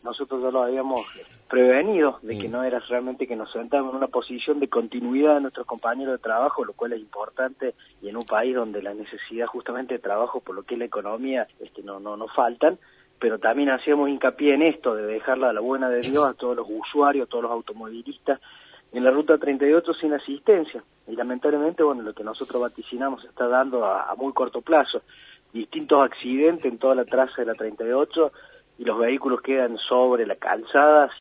nosotros ya lo habíamos prevenido de que no era realmente que nos sentamos en una posición de continuidad de nuestros compañeros de trabajo, lo cual es importante, y en un país donde la necesidad justamente de trabajo, por lo que es la economía, no faltan, pero también hacíamos hincapié en esto, de dejarla a la buena de Dios a todos los usuarios, a todos los automovilistas, en la ruta 38 sin asistencia, y lamentablemente, bueno, lo que nosotros vaticinamos se está dando a muy corto plazo, distintos accidentes en toda la traza de la 38, y los vehículos quedan sobre la calzada